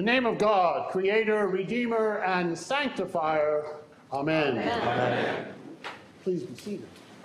the name of God, Creator, Redeemer, and Sanctifier. Amen. Amen. Please be seated.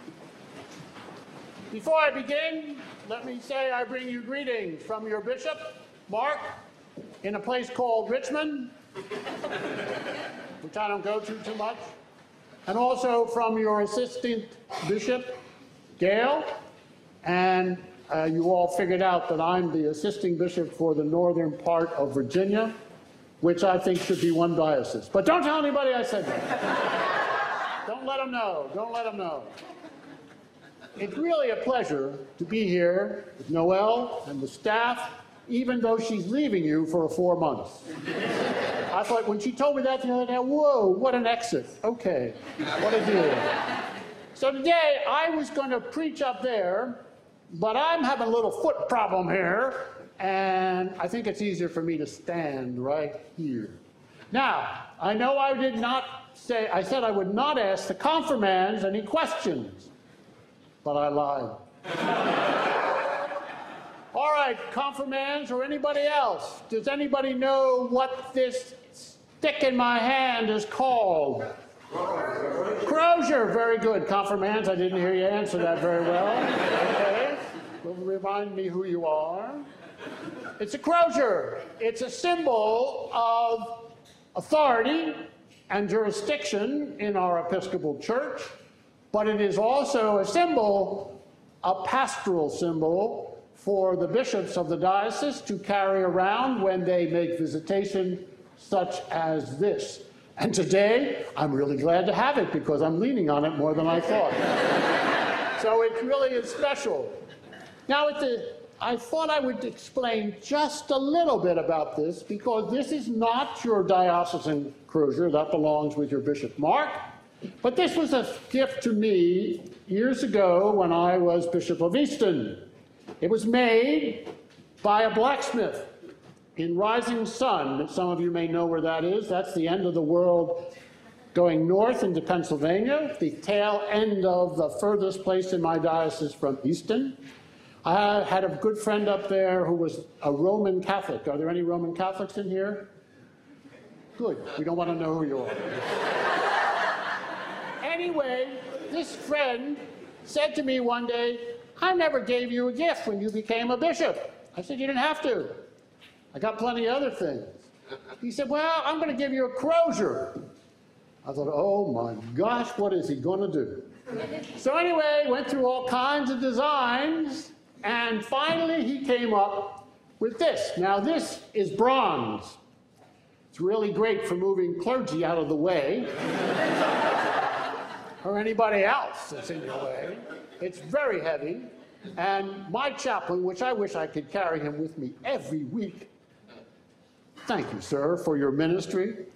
Before I begin, let me say I bring you greetings from your bishop, Mark, in a place called Richmond, which I don't go to too much, and also from your assistant bishop, Gail, and you all figured out that I'm the assisting bishop for the northern part of Virginia, which I think should be one diocese. But don't tell anybody I said that. Don't let them know. Don't let them know. It's really a pleasure to be here with Noelle and the staff, even though she's leaving you for 4 months. I thought when she told me that the other day, whoa, what an exit. Okay, what a deal. So today I was going to preach up there, but I'm having a little foot problem here, and I think it's easier for me to stand right here. Now, I know I did not say, I said I would not ask the confirmands any questions, but I lied. All right, confirmands or anybody else, does anybody know what this stick in my hand is called? Crozier. Very good. Confirmands, I didn't hear you answer that very well. Okay. Will remind me who you are. It's a crozier. It's a symbol of authority and jurisdiction in our Episcopal Church, but it is also a symbol, a pastoral symbol, for the bishops of the diocese to carry around when they make visitation such as this. And today, I'm really glad to have it because I'm leaning on it more than I thought. So it really is special. Now, I thought I would explain just a little bit about this because this is not your diocesan crozier. That belongs with your Bishop Mark. But this was a gift to me years ago when I was Bishop of Easton. It was made by a blacksmith in Rising Sun. Some of you may know where that is. That's the end of the world going north into Pennsylvania, the tail end of the furthest place in my diocese from Easton. I had a good friend up there who was a Roman Catholic. Are there any Roman Catholics in here? Good. We don't want to know who you are. Anyway, this friend said to me one day, I never gave you a gift when you became a bishop. I said, you didn't have to. I got plenty of other things. He said, well, I'm going to give you a crozier. I thought, oh my gosh, what is he going to do? So anyway, went through all kinds of designs, and finally he came up with this. Now this is bronze. It's really great for moving clergy out of the way, or anybody else that's in your way. It's very heavy, and my chaplain, which I wish I could carry him with me every week, thank you, sir, for your ministry,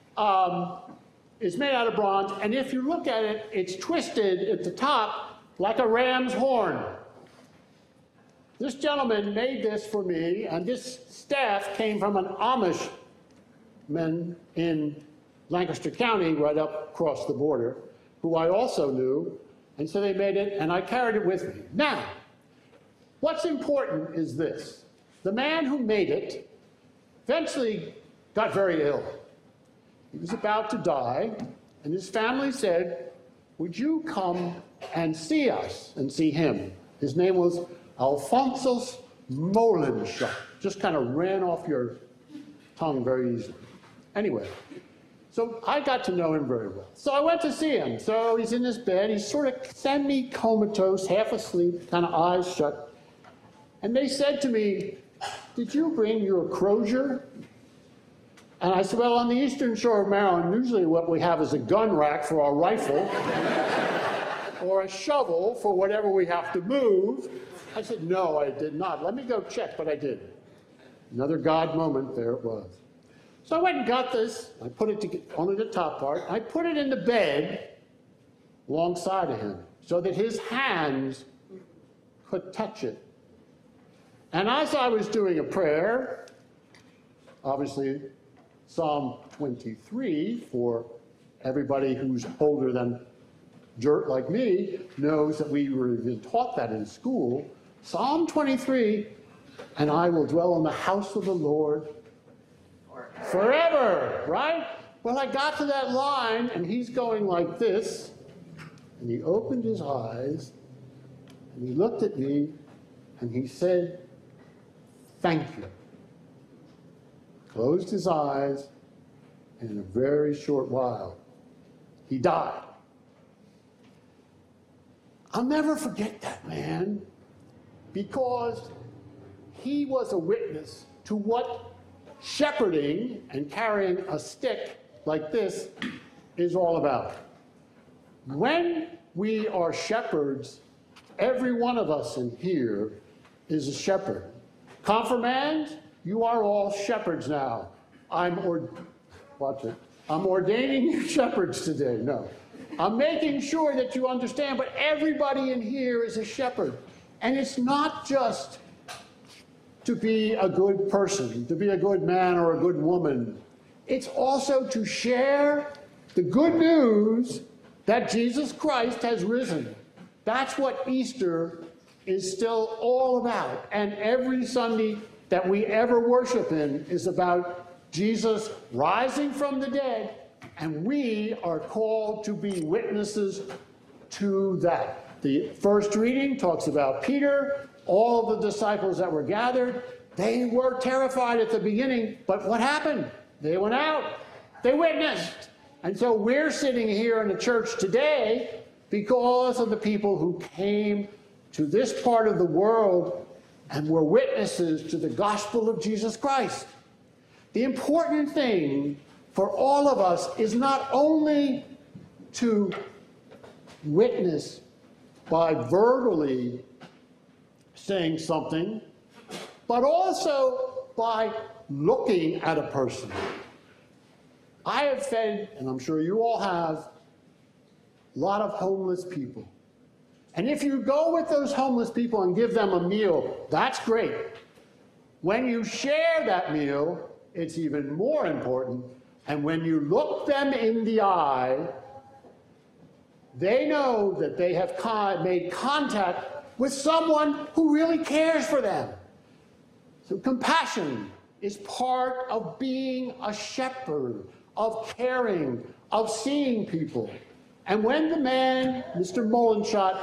is made out of bronze, and if you look at it, it's twisted at the top like a ram's horn. This gentleman made this for me, and this staff came from an Amish man in Lancaster County, right up across the border, who I also knew, and so they made it, and I carried it with me. Now, what's important is this. The man who made it eventually got very ill. He was about to die, and his family said, would you come and see us and see him? His name was Alphonsus Molenschaft. Just kind of ran off your tongue very easily. Anyway, so I got to know him very well. So I went to see him. So he's in his bed. He's sort of semi-comatose, half asleep, kind of eyes shut. And they said to me, did you bring your crozier? And I said, well, on the eastern shore of Maryland, usually what we have is a gun rack for our rifle or a shovel for whatever we have to move. I said, no, I did not. Let me go check, but I did. Another God moment, there it was. So I went and got this. I put it only the top part. I put it in the bed alongside of him so that his hands could touch it. And as I was doing a prayer, obviously Psalm 23, for everybody who's older than dirt like me, knows that we were even taught that in school. Psalm 23, and I will dwell in the house of the Lord forever, right? Well, I got to that line, and he's going like this, and he opened his eyes, and he looked at me, and he said, "Thank you." Closed his eyes, and in a very short while, he died. I'll never forget that man, because he was a witness to what shepherding and carrying a stick like this is all about. When we are shepherds, every one of us in here is a shepherd. Confirmands, you are all shepherds now. I'm ordaining you shepherds today. No. I'm making sure that you understand, but everybody in here is a shepherd. And it's not just to be a good person, to be a good man or a good woman. It's also to share the good news that Jesus Christ has risen. That's what Easter is still all about. And every Sunday that we ever worship in is about Jesus rising from the dead, and we are called to be witnesses to that. The first reading talks about Peter, all the disciples that were gathered. They were terrified at the beginning, but what happened? They went out. They witnessed. And so we're sitting here in the church today because of the people who came to this part of the world and were witnesses to the gospel of Jesus Christ. The important thing for all of us is not only to witness by verbally saying something, but also by looking at a person. I have fed, and I'm sure you all have, a lot of homeless people. And if you go with those homeless people and give them a meal, that's great. When you share that meal, it's even more important. And when you look them in the eye, they know that they have made contact with someone who really cares for them. So compassion is part of being a shepherd, of caring, of seeing people. And when the man, Mr. Mullenshot,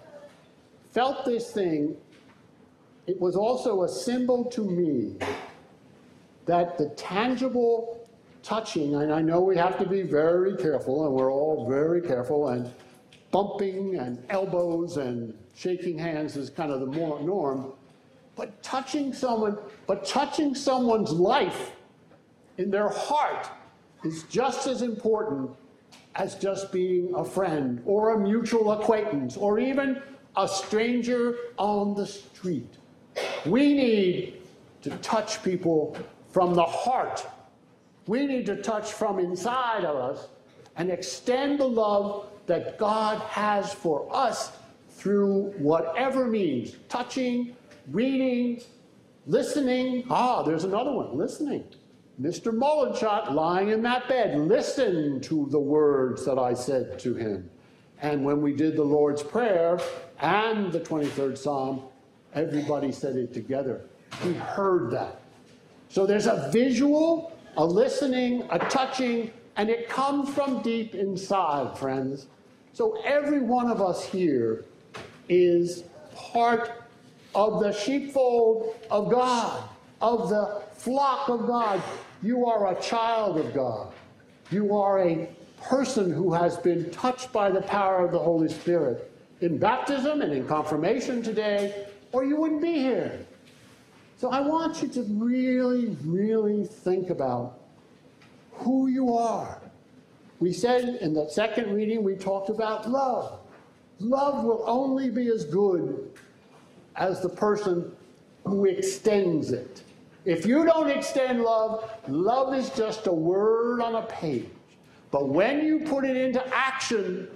felt this thing, it was also a symbol to me that the tangible touching, and I know we have to be very careful, and we're all very careful, and bumping and elbows and shaking hands is kind of the norm, but touching someone's life in their heart is just as important as just being a friend or a mutual acquaintance or even a stranger on the street. We need to touch people from the heart. We need to touch from inside of us and extend the love that God has for us through whatever means. Touching, reading, listening. There's another one, listening. Mr. Mullenshot, lying in that bed, listened to the words that I said to him. And when we did the Lord's Prayer and the 23rd Psalm, everybody said it together. He heard that. So there's a visual, a listening, a touching, and it comes from deep inside, friends. So every one of us here is part of the sheepfold of God, of the flock of God. You are a child of God. You are a person who has been touched by the power of the Holy Spirit in baptism and in confirmation today, or you wouldn't be here. So I want you to really, really think about who you are. We said in the second reading, we talked about love. Love will only be as good as the person who extends it. If you don't extend love, love is just a word on a page. But when you put it into action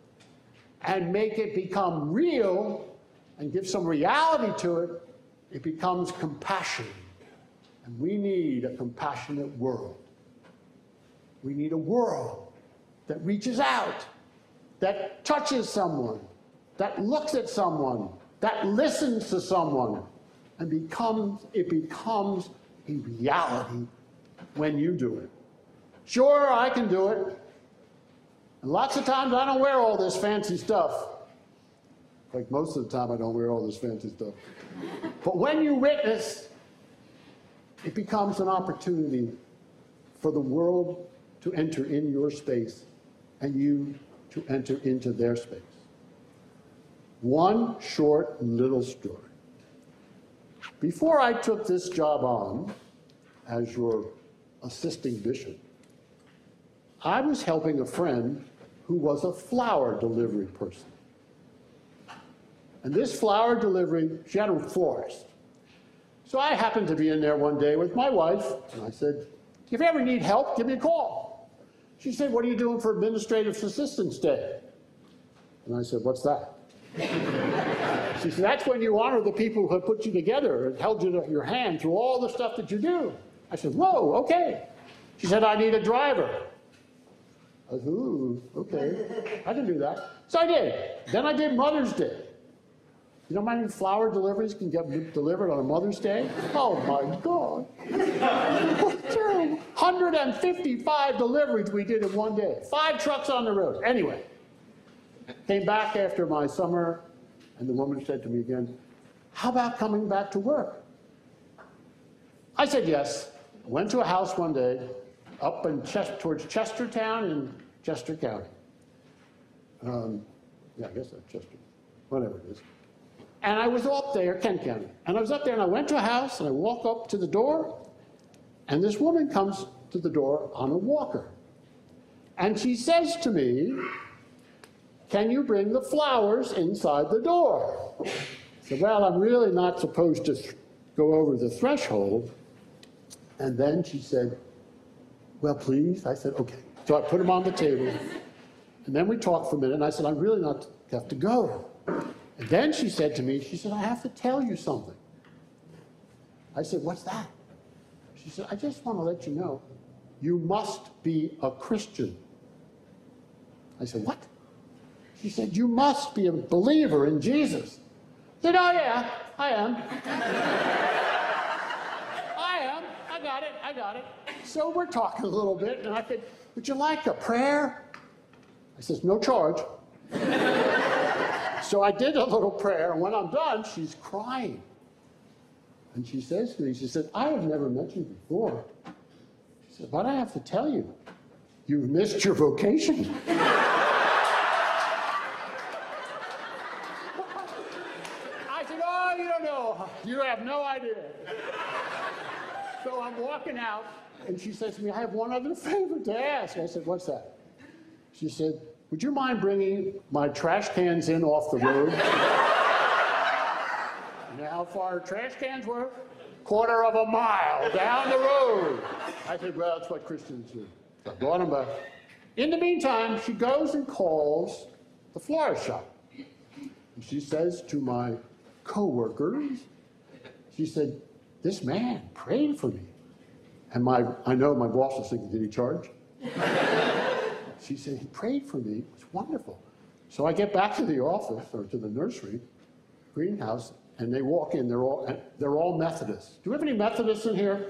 and make it become real and give some reality to it, it becomes compassion. And we need a compassionate world. We need a world that reaches out, that touches someone, that looks at someone, that listens to someone, and it becomes a reality when you do it. Sure, I can do it. And lots of times I don't wear all this fancy stuff. Like most of the time I don't wear all this fancy stuff. But when you witness, it becomes an opportunity for the world to enter in your space and you to enter into their space. One short little story. Before I took this job on as your assisting bishop, I was helping a friend who was a flower delivery person. And this flower delivery, she had a florist. So I happened to be in there one day with my wife, and I said, if you ever need help, give me a call. She said, what are you doing for Administrative Assistance Day? And I said, what's that? She said, that's when you honor the people who have put you together and held your hand through all the stuff that you do. I said, whoa, okay. She said, I need a driver. I said, ooh, okay. I can do that. So I did. Then I did Mother's Day. You know how many flower deliveries can get delivered on a Mother's Day? Oh my God. 155 deliveries we did in one day. 5 trucks on the road. Anyway, came back after my summer, and the woman said to me again, how about coming back to work? I said yes. Went to a house one day up in towards Chestertown in Chester County. Yeah, I guess that's Chester, whatever it is. And I was up there, Kent County, and I was up there and I went to a house and I walk up to the door and this woman comes to the door on a walker. And she says to me, can you bring the flowers inside the door? I said, well, I'm really not supposed to go over the threshold. And then she said, well, please. I said, okay. So I put them on the table. And then we talked for a minute and I said, I'm really not have to go. And then she said to me, she said, I have to tell you something. I said, what's that? She said, I just want to let you know, you must be a Christian. I said, what? She said, you must be a believer in Jesus. I said, oh yeah, I am. I got it. So we're talking a little bit, and I said, would you like a prayer? I said, no charge. So I did a little prayer, and when I'm done, she's crying. And she says to me, she said, I have never met you before. She said, but I have to tell you, you've missed your vocation. I said, oh, you don't know. You have no idea. So I'm walking out, and she says to me, I have one other favor to ask. I said, what's that? She said, would you mind bringing my trash cans in off the road? You know how far trash cans were? 1/4 mile down the road. I said, well, that's what Christians do. So I brought them back. In the meantime, she goes and calls the florist shop. And she says to my coworkers, she said, this man prayed for me. And I know my boss was thinking, did he charge? She said, he prayed for me. It was wonderful. So I get back to the office, or to the nursery, greenhouse, and they walk in. They're all Methodists. Do we have any Methodists in here?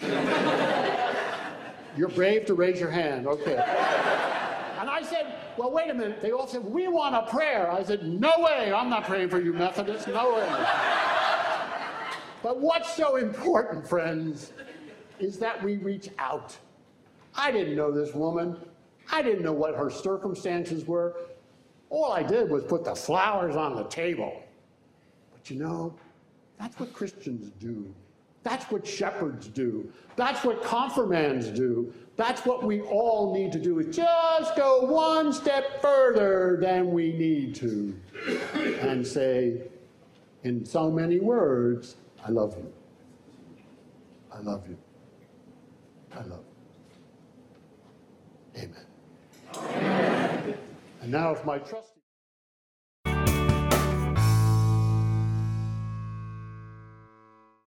You're brave to raise your hand. Okay. And I said, well, wait a minute. They all said, we want a prayer. I said, no way. I'm not praying for you Methodists. No way. But what's so important, friends, is that we reach out. I didn't know this woman. I didn't know what her circumstances were. All I did was put the flowers on the table. But you know, that's what Christians do. That's what shepherds do. That's what confirmands do. That's what we all need to do, is just go one step further than we need to and say, in so many words, I love you. I love you. I love you. Amen. Amen. And now if my trust